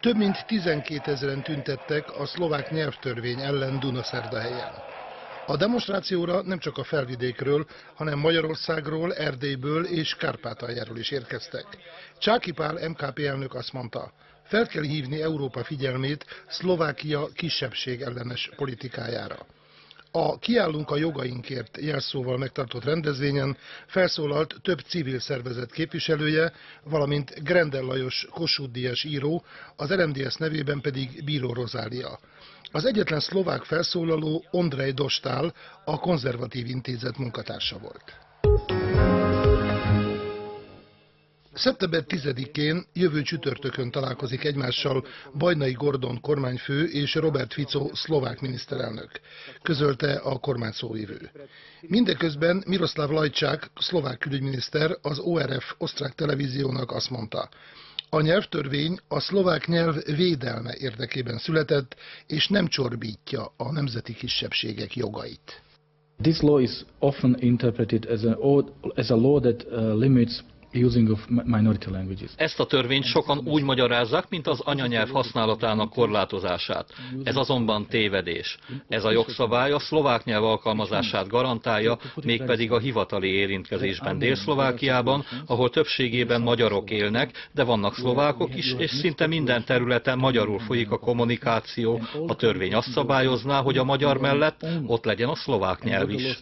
Több mint 12 000-en tüntettek a szlovák nyelvtörvény ellen Dunaszerdahelyen. A demonstrációra nem csak a felvidékről, hanem Magyarországról, Erdélyből és Kárpátaljáról is érkeztek. Csáky Pál MKP elnök azt mondta, fel kell hívni Európa figyelmét Szlovákia kisebbség ellenes politikájára. A Kiállunk a jogainkért jelszóval megtartott rendezvényen felszólalt több civil szervezet képviselője, valamint Grendel Lajos Kossuth-díjas író, az RMDSZ nevében pedig Bíró Rozália. Az egyetlen szlovák felszólaló Ondrej Dostál, a Konzervatív Intézet munkatársa volt. Szeptember 10-én, jövő csütörtökön találkozik egymással Bajnai Gordon kormányfő és Robert Fico szlovák miniszterelnök, közölte a kormány szóvivő. Mindeközben Miroslav Lajčák, szlovák külügyminiszter, az ORF osztrák televíziónak azt mondta, a nyelvtörvény a szlovák nyelv védelme érdekében született, és nem csorbítja a nemzeti kisebbségek jogait. This law is often interpreted as a law that limits using of minority languages. Ezt a törvényt sokan úgy magyarázzák, mint az anyanyelv használatának korlátozását. Ez azonban tévedés. Ez a jogszabály a szlovák nyelv alkalmazását garantálja, mégpedig a hivatali érintkezésben Dél-Szlovákiában, ahol többségében magyarok élnek, de vannak szlovákok is, és szinte minden területen magyarul folyik a kommunikáció. A törvény azt szabályozná, hogy a magyar mellett ott legyen a szlovák nyelv is.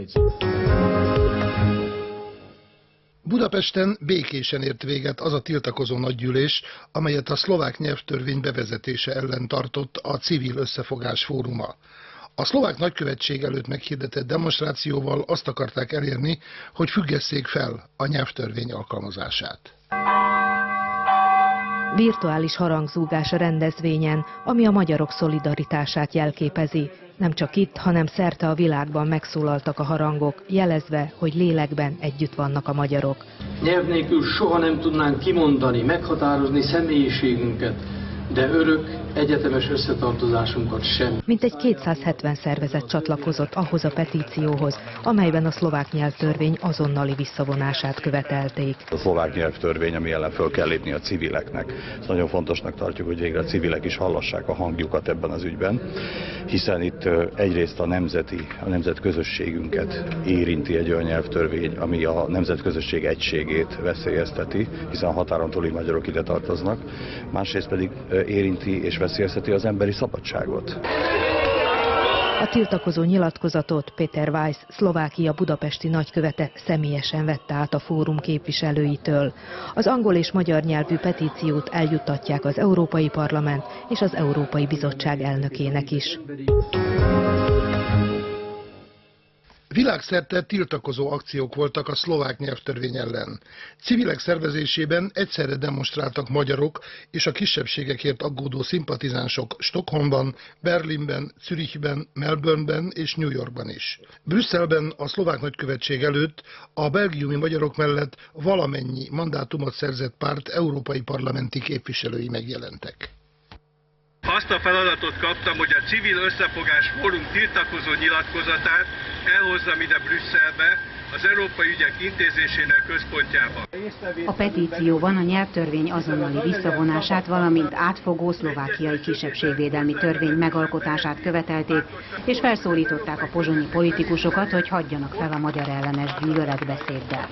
Budapesten békésen ért véget az a tiltakozó nagygyűlés, amelyet a szlovák nyelvtörvény bevezetése ellen tartott a Civil Összefogás Fóruma. A szlovák nagykövetség előtt meghirdetett demonstrációval azt akarták elérni, hogy függesszék fel a nyelvtörvény alkalmazását. Virtuális harangzúgás a rendezvényen, ami a magyarok szolidaritását jelképezi. Nem csak itt, hanem szerte a világban megszólaltak a harangok, jelezve, hogy lélekben együtt vannak a magyarok. Nyelv nélkül soha nem tudnánk kimondani, meghatározni személyiségünket, de örök, egyetemes összetartozásunkat sem. Mintegy 270 szervezet csatlakozott ahhoz a petícióhoz, amelyben a szlovák nyelvtörvény azonnali visszavonását követelték. A szlovák nyelvtörvény, ami ellen föl kell lépni a civileknek. Ezt nagyon fontosnak tartjuk, hogy végre a civilek is hallassák a hangjukat ebben az ügyben, hiszen itt egyrészt a nemzetközösségünket érinti egy olyan nyelvtörvény, ami a nemzetközösség egységét veszélyezteti, hiszen a határon túli magyarok ide tartoznak, másrészt pedig érinti és veszélyezteti az emberi szabadságot. A tiltakozó nyilatkozatot Péter Weiss, Szlovákia budapesti nagykövete személyesen vette át a fórum képviselőitől. Az angol és magyar nyelvű petíciót eljuttatják az Európai Parlament és az Európai Bizottság elnökének is. Világszerte tiltakozó akciók voltak a szlovák nyelvtörvény ellen. Civilek szervezésében egyszerre demonstráltak magyarok és a kisebbségekért aggódó szimpatizánsok Stockholmban, Berlinben, Zürichben, Melbourneben és New Yorkban is. Brüsszelben a szlovák nagykövetség előtt a belgiumi magyarok mellett valamennyi mandátumot szerzett párt európai parlamenti képviselői megjelentek. Azt a feladatot kaptam, hogy a Civil Összefogás Fórum tiltakozó nyilatkozatát elhozzam ide Brüsszelbe, az európai ügyek intézésének központjába. A petícióban a nyelvtörvény azonnali visszavonását, valamint átfogó szlovákiai kisebbségvédelmi törvény megalkotását követelték, és felszólították a pozsonyi politikusokat, hogy hagyjanak fel a magyar ellenes gyűlöletbeszéddel.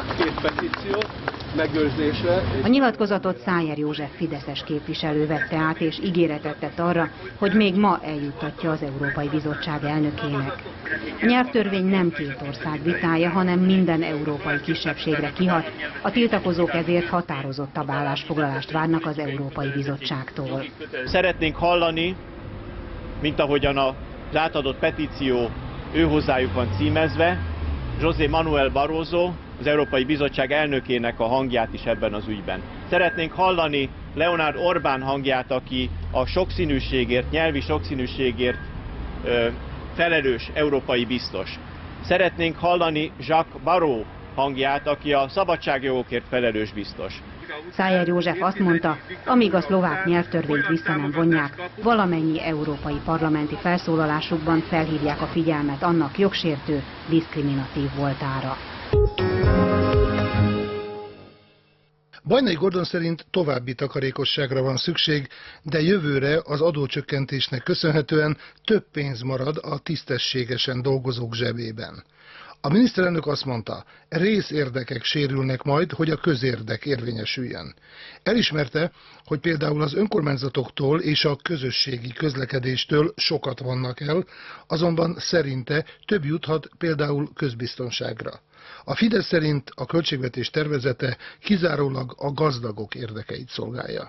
A nyilatkozatot Szájer József fideszes képviselő vette át, és ígéretet tett arra, hogy még ma eljuttatja az Európai Bizottság elnökének. A nyelvtörvény nem két ország vitája, hanem minden európai kisebbségre kihat. A tiltakozók ezért határozottabb állásfoglalást várnak az Európai Bizottságtól. Szeretnénk hallani, mint ahogyan az átadott petíció őhozzájuk van címezve, José Manuel Barroso, az Európai Bizottság elnökének a hangját is ebben az ügyben. Szeretnénk hallani Leonard Orbán hangját, aki a sokszínűségért, nyelvi sokszínűségért felelős európai biztos. Szeretnénk hallani Jacques Barrot hangját, aki a szabadságjogokért felelős biztos. Szájer József azt mondta, amíg a szlovák nyelvtörvényt vissza nem vonják, valamennyi európai parlamenti felszólalásukban felhívják a figyelmet annak jogsértő, diszkriminatív voltára. Bajnai Gordon szerint további takarékosságra van szükség, de jövőre az adócsökkentésnek köszönhetően több pénz marad a tisztességesen dolgozók zsebében. A miniszterelnök azt mondta, részérdekek sérülnek majd, hogy a közérdek érvényesüljön. Elismerte, hogy például az önkormányzatoktól és a közösségi közlekedéstől sokat vannak el, azonban szerinte több juthat például közbiztonságra. A Fidesz szerint a költségvetés tervezete kizárólag a gazdagok érdekeit szolgálja.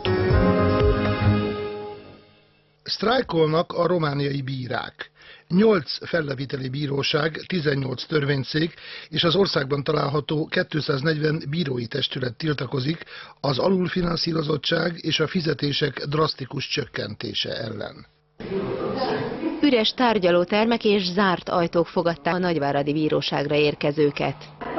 Sztrájkolnak a romániai bírák. 8 felleviteli bíróság, 18 törvényszék és az országban található 240 bírói testület tiltakozik az alulfinanszírozottság és a fizetések drasztikus csökkentése ellen. Üres tárgyalótermek és zárt ajtók fogadták a nagyváradi bíróságra érkezőket.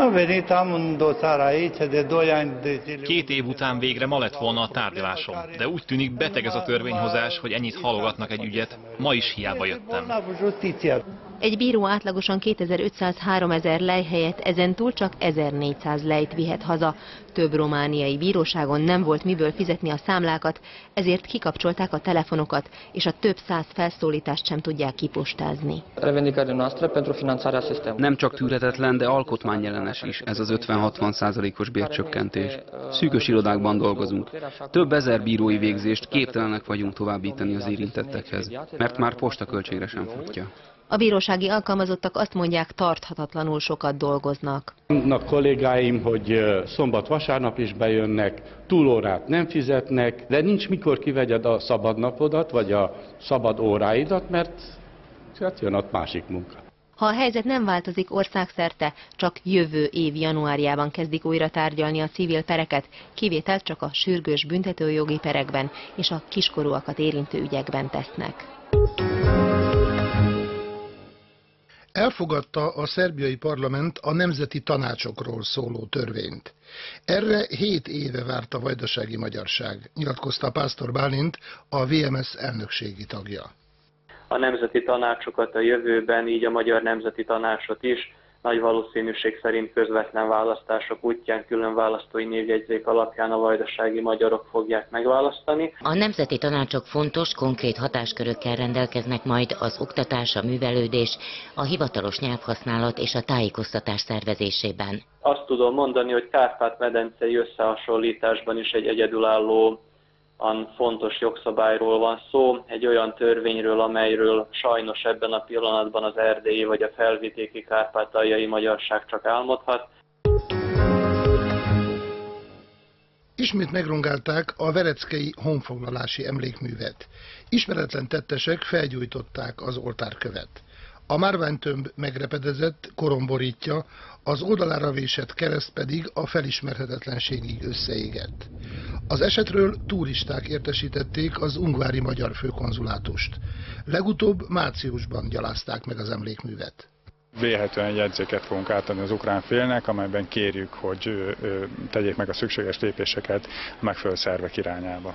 2 év után végre ma lett volna a tárgyalásom, de úgy tűnik beteg ez a törvényhozás, hogy ennyit halogatnak egy ügyet, ma is hiába jöttem. Egy bíró átlagosan 2500-3000 lej helyett ezentúl csak 1400 lejt vihet haza. Több romániai bíróságon nem volt miből fizetni a számlákat, ezért kikapcsolták a telefonokat, és a több száz felszólítást sem tudják kipostázni. Nem csak tűrhetetlen, de alkotmányellenes is ez az 50-60%-os bércsökkentés. Szűkös irodákban dolgozunk. Több ezer bírói végzést képtelenek vagyunk továbbítani az érintettekhez, mert már postaköltségre sem futja. A bírósági alkalmazottak azt mondják, tarthatatlanul sokat dolgoznak. Mondnak kollégáim, hogy szombat-vasárnap is bejönnek, túlórát nem fizetnek, de nincs mikor kivegyed a szabad napodat, vagy a szabad óráidat, mert hát jön ott másik munka. Ha a helyzet nem változik országszerte, csak jövő év januárjában kezdik újra tárgyalni a civil pereket, kivételt csak a sürgős büntetőjogi perekben és a kiskorúakat érintő ügyekben tesznek. Elfogadta a szerbiai parlament a nemzeti tanácsokról szóló törvényt. Erre 7 éve várt a vajdasági magyarság, nyilatkozta Pásztor Bálint, a VMS elnökségi tagja. A nemzeti tanácsokat a jövőben, így a Magyar Nemzeti Tanácsot is nagy valószínűség szerint közvetlen választások útján, külön választói névjegyzék alapján a vajdasági magyarok fogják megválasztani. A nemzeti tanácsok fontos, konkrét hatáskörökkel rendelkeznek majd az oktatás, a művelődés, a hivatalos nyelvhasználat és a tájékoztatás szervezésében. Azt tudom mondani, hogy Kárpát-medencei összehasonlításban is egy egyedülálló fontos jogszabályról van szó, egy olyan törvényről, amelyről sajnos ebben a pillanatban az erdélyi vagy a felvidéki kárpátaljai magyarság csak álmodhat. Ismét megrongálták a vereckei honfoglalási emlékművet. Ismeretlen tettesek felgyújtották az oltárkövet. A márványtömb megrepedezett, koromborítja, az oldalára vésett kereszt pedig a felismerhetetlenségig összeégett. Az esetről turisták értesítették az ungvári magyar főkonzulátust. Legutóbb márciusban gyalázták meg az emlékművet. Vélhetően egy jegyzéket fogunk átadni az ukrán félnek, amelyben kérjük, hogy tegyék meg a szükséges lépéseket a megfelelő szervek irányába.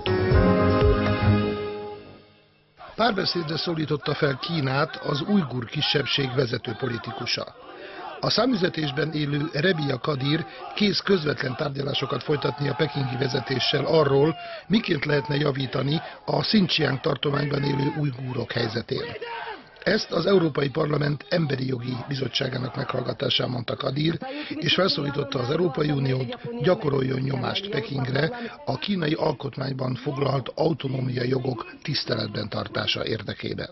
Párbeszédre szólította fel Kínát az ujgur kisebbség vezető politikusa. A számüzetésben élő Rebia Kadir kész közvetlen tárgyalásokat folytatni a pekingi vezetéssel arról, miként lehetne javítani a Xinjiang tartományban élő ujgurok helyzetén. Ezt az Európai Parlament Emberi Jogi Bizottságának meghallgatásán mondta Kadir, és felszólította az Európai Uniót, gyakoroljon nyomást Pekingre a kínai alkotmányban foglalt autonómiai jogok tiszteletben tartása érdekében.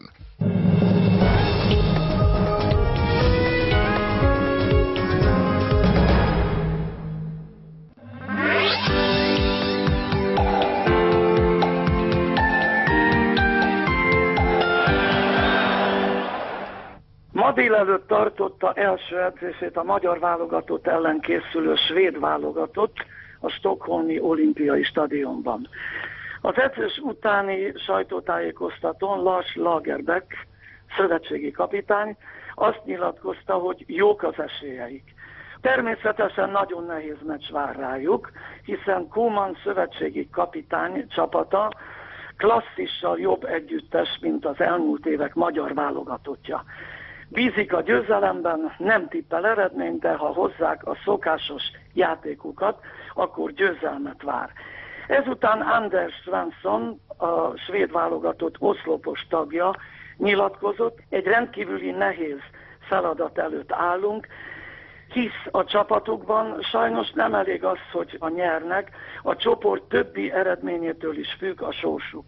Ma délelőtt tartotta első edzését a magyar válogatott ellen készülő svéd válogatott a Stockholmi olimpiai stadionban. Az edzés utáni sajtótájékoztatón Lars Lagerbäck, szövetségi kapitány, azt nyilatkozta, hogy jók az esélyeik. Természetesen nagyon nehéz meccs vár rájuk, hiszen Koeman szövetségi kapitány csapata klasszissal jobb együttes, mint az elmúlt évek magyar válogatottja. Bízik a győzelemben, nem tippel eredményt, de ha hozzák a szokásos játékukat, akkor győzelmet vár. Ezután Anders Svensson, a svéd válogatott oszlopos tagja nyilatkozott, egy rendkívüli nehéz feladat előtt állunk, hisz a csapatukban sajnos nem elég az, hogy a nyernek, a csoport többi eredményétől is függ a sorsuk.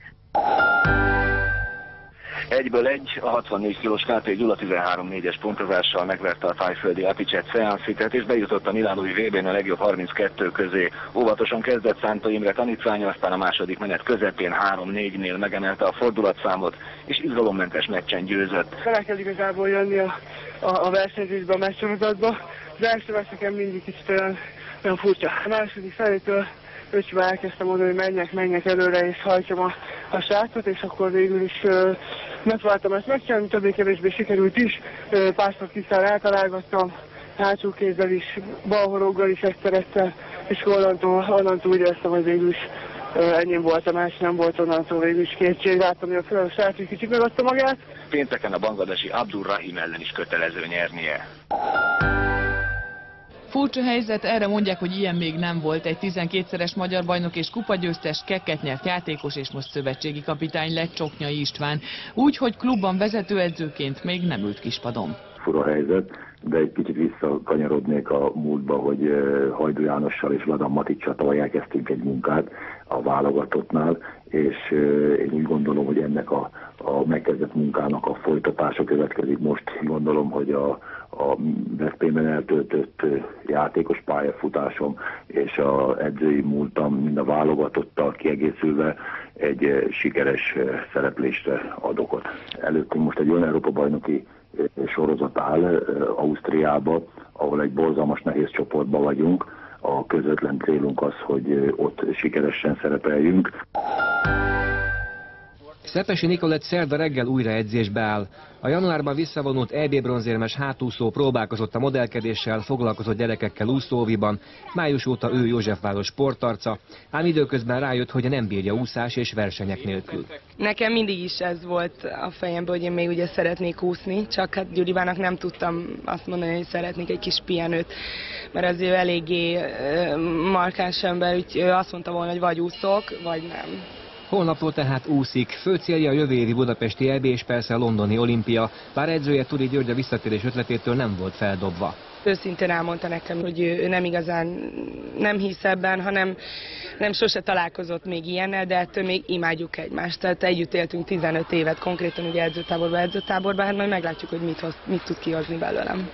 1-1 a 64 kilós KP Gyula 13-4-es pontozással megverte a tájföldi Apicet Seansitet, és bejutott a milánói VB-n a legjobb 32 közé. Óvatosan kezdett Szántó Imre tanítványa, aztán a második menet közepén 3-4-nél megemelte a fordulatszámot, és izgalommentes meccsen győzött. Bele kell igazából jönni a versenyzésbe, a meccsorozatba. Az első meccs nekem mindig kicsit olyan furcsa. A második felétől öcsbe elkezdtem mondani, hogy menjek előre és hajtsam a srácot, és akkor végül is megváltam ezt megcsinálni, többé-kevésbé sikerült is. Párszor kiszáll eltalálgattam, hátsó kézzel is, balhoroggal is egyszerettel, és onnantól úgy éreztem, hogy végül is enyém volt a meccs, nem volt onnantól végül is kétség. Láttam, hogy a srác egy kicsit megadta magát. Pénteken a bangladesi Abdul Rahim ellen is kötelező nyernie. Furcsa helyzet, erre mondják, hogy ilyen még nem volt. Egy 12-szeres magyar bajnok és kupagyőztes, kekket nyert játékos és most szövetségi kapitány lett Csoknyai István. Úgy, hogy klubban vezetőedzőként még nem ült kispadon. Fura helyzet, de egy kicsit visszakanyarodnék a múltba, hogy Hajdú Jánossal és Ladan Maticsal tavaly elkezdtünk egy munkát a válogatottnál, és én úgy gondolom, hogy ennek a megkezdett munkának a folytatása következik most. Gondolom, hogy a Veszprémben eltöltött játékos pályafutásom és az edzői múltam mind a válogatottal kiegészülve egy sikeres szereplésre ad okot. Előttünk most egy olyan Európa-bajnoki sorozat áll Ausztriába, ahol egy borzalmas nehéz csoportban vagyunk. A közvetlen célunk az, hogy ott sikeresen szerepeljünk. Szepesi Nikolett szerda reggel újra edzésbe áll. A januárban visszavonult EB bronzérmes hátúszó próbálkozott a modellkedéssel, foglalkozott gyerekekkel úszóviban. Május óta ő Józsefváros sportarca, ám időközben rájött, hogy nem bírja úszás és versenyek nélkül. Nekem mindig is ez volt a fejemben, hogy én még ugye szeretnék úszni, csak hát Gyuribának nem tudtam azt mondani, hogy szeretnék egy kis pihenőt, mert az ő eléggé markáns ember, úgyhogy ő azt mondta volna, hogy vagy úszok, vagy nem. Holnaptól tehát úszik. Fő célja a jövő évi budapesti EB és persze a londoni olimpia, bár edzője Turi György a visszatérés ötletétől nem volt feldobva. Őszintén elmondta nekem, hogy ő nem igazán nem hisz ebben, hanem nem sose találkozott még ilyennel, de ettől még imádjuk egymást. Tehát együtt éltünk 15 évet, konkrétan ugye edzőtáborban, hát majd meglátjuk, hogy mit tud kihozni belőlem.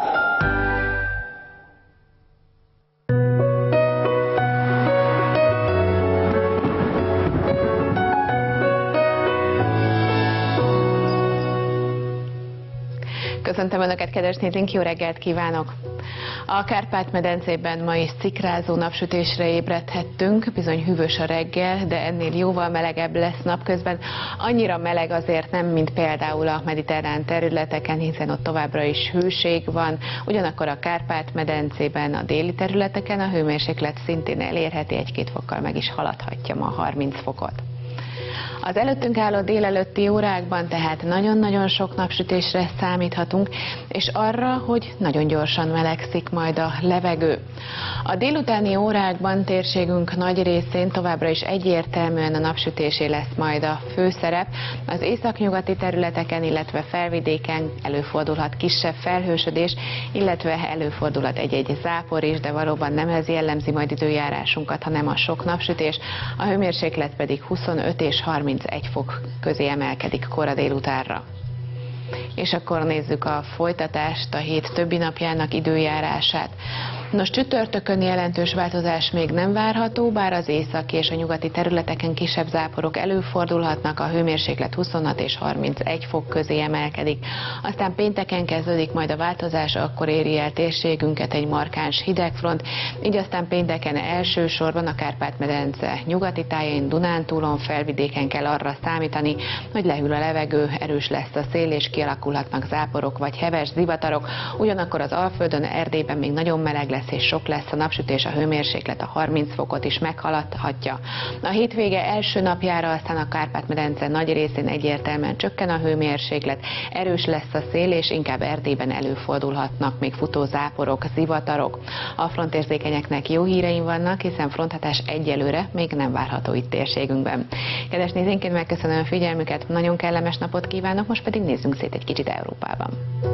Köszöntöm Önöket, kedves nézőink, jó reggelt kívánok! A Kárpát-medencében ma is szikrázó napsütésre ébredhettünk, bizony hűvös a reggel, de ennél jóval melegebb lesz napközben. Annyira meleg azért nem, mint például a mediterrán területeken, hiszen ott továbbra is hőség van. Ugyanakkor a Kárpát-medencében, a déli területeken a hőmérséklet szintén elérheti, 1-2 fokkal meg is haladhatja ma 30 fokot. Az előttünk álló délelőtti órákban tehát nagyon-nagyon sok napsütésre számíthatunk, és arra, hogy nagyon gyorsan melegszik majd a levegő. A délutáni órákban térségünk nagy részén továbbra is egyértelműen a napsütésé lesz majd a főszerep. Az északnyugati területeken, illetve felvidéken előfordulhat kisebb felhősödés, illetve előfordulhat egy-egy zápor is, de valóban nem ez jellemzi majd időjárásunkat, hanem a sok napsütés. A hőmérséklet pedig 25 és 31 fok közé emelkedik kora délutánra. És akkor nézzük a folytatást, a hét többi napjának időjárását. Nos, csütörtökön jelentős változás még nem várható, bár az északi és a nyugati területeken kisebb záporok előfordulhatnak, a hőmérséklet 26 és 31 fok közé emelkedik. Aztán pénteken kezdődik majd a változás, akkor éri el térségünket egy markáns hidegfront, így aztán pénteken elsősorban a Kárpát-medence nyugati tájain, Dunántúlon, felvidéken kell arra számítani, hogy lehűl a levegő, erős lesz a szél és kialakulhatnak záporok vagy heves zivatarok, ugyanakkor az Alföldön, Erdélyben még nagyon meleg lesz lesz és sok lesz a napsütés, a hőmérséklet a 30 fokot is meghaladhatja. A hétvége első napjára aztán a Kárpát-medence nagy részén egyértelműen csökken a hőmérséklet, erős lesz a szél, és inkább Erdélyben előfordulhatnak még futózáporok, zivatarok. A frontérzékenyeknek jó híreim vannak, hiszen fronthatás egyelőre még nem várható itt térségünkben. Kedves nézőink, megköszönöm a figyelmüket, nagyon kellemes napot kívánok, most pedig nézzünk szét egy kicsit Európában.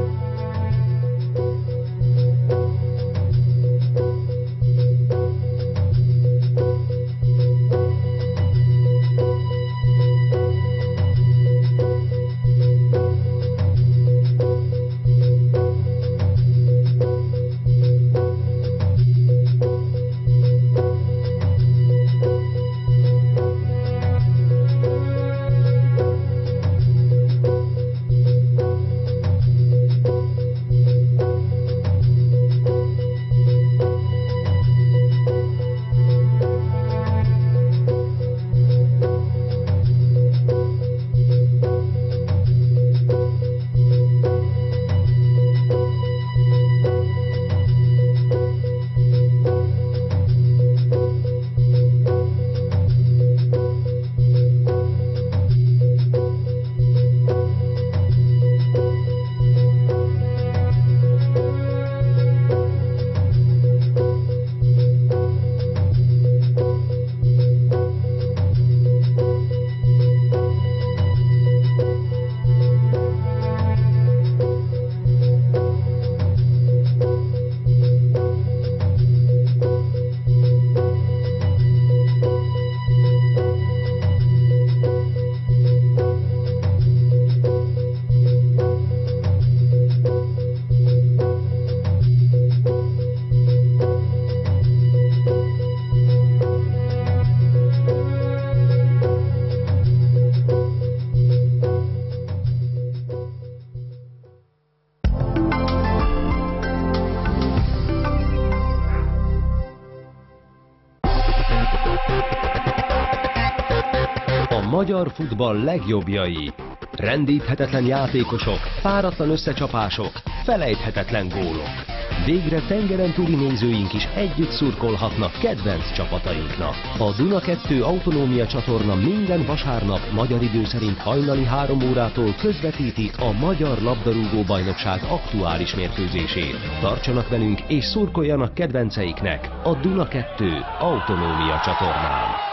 magyar futball legjobbjai. Rendíthetetlen játékosok, páratlan összecsapások, felejthetetlen gólok. Végre tengeren túli nézőink is együtt szurkolhatnak kedvenc csapatainknak. A Duna 2 autonómia csatorna minden vasárnap magyar idő szerint hajnali 3 órától közvetíti a Magyar Labdarúgó Bajnokság aktuális mérkőzését. Tartsanak velünk és szurkoljanak kedvenceiknek a Duna 2 autonómia csatornán.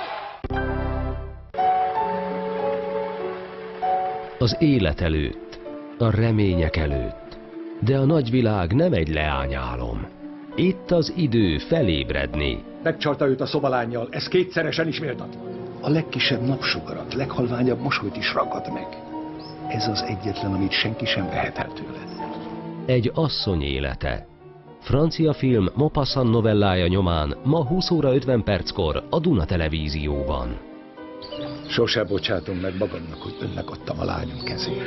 Az élet előtt, a remények előtt, de a nagyvilág nem egy leányálom. Itt az idő felébredni. Megcsalta őt a szobalánnyal, ez kétszeresen is méltatlan. A legkisebb napsugarat, leghalványabb mosolyt is ragad meg. Ez az egyetlen, amit senki sem vehet el tőle. Egy asszony élete. Francia film Maupassant novellája nyomán ma 20 óra 50 perckor a Duna Televízióban. Sose bocsátom meg magamnak, hogy önnek adtam a lányom kezét.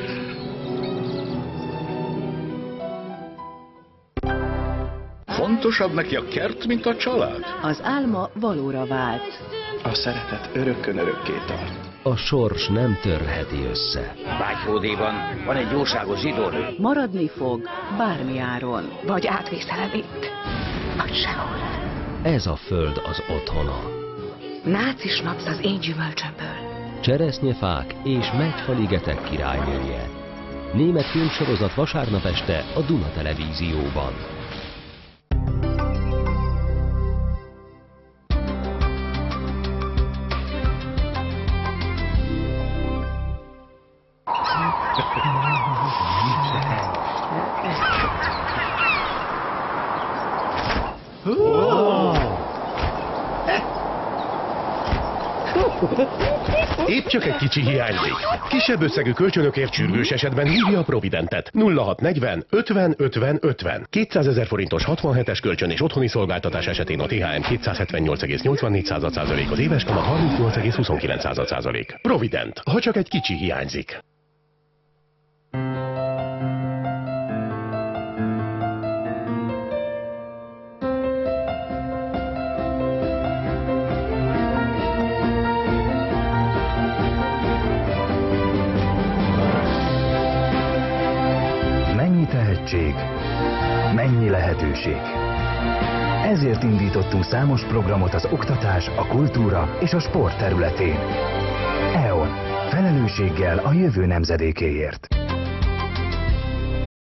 Fontosabb neki a kert, mint a család? Az álma valóra vált. A szeretet örökkön örökké tart. A sors nem törheti össze. Bágyfódéban van egy jóságos zsidónő. Maradni fog bármi áron. Vagy átvészelem itt, vagy sehol. Ez a föld az otthona. Nácis napsz az én gyümölcsömből. Cseresznyefák és megyfaligetek királynője. Német filmsorozat vasárnap este a Duna Televízióban. Épp csak egy kicsi hiányzik. Kisebb összegű kölcsönökért sürgős esetben hívja a Providentet. 0640 50 50 50. 200 000 forintos 67-es kölcsön és otthoni szolgáltatás esetén a THM 278,84%, az éves kamat 38,29%. Provident, ha csak egy kicsi hiányzik. Mennyi tehetség, mennyi lehetőség. Ezért indítottunk számos programot az oktatás, a kultúra és a sport területén. EON. Felelősséggel a jövő nemzedékéért.